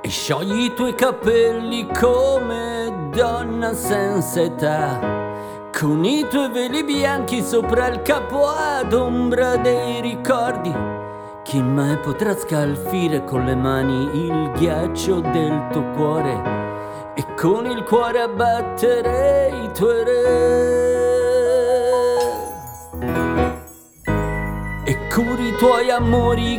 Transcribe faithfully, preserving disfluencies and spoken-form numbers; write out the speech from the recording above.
E sciogli i tuoi capelli come donna senza età, con i tuoi veli bianchi sopra il capo ad ombra dei ricordi. Chi mai potrà scalfire con le mani il ghiaccio del tuo cuore e con il cuore abbattere i tuoi re? E curi i tuoi amori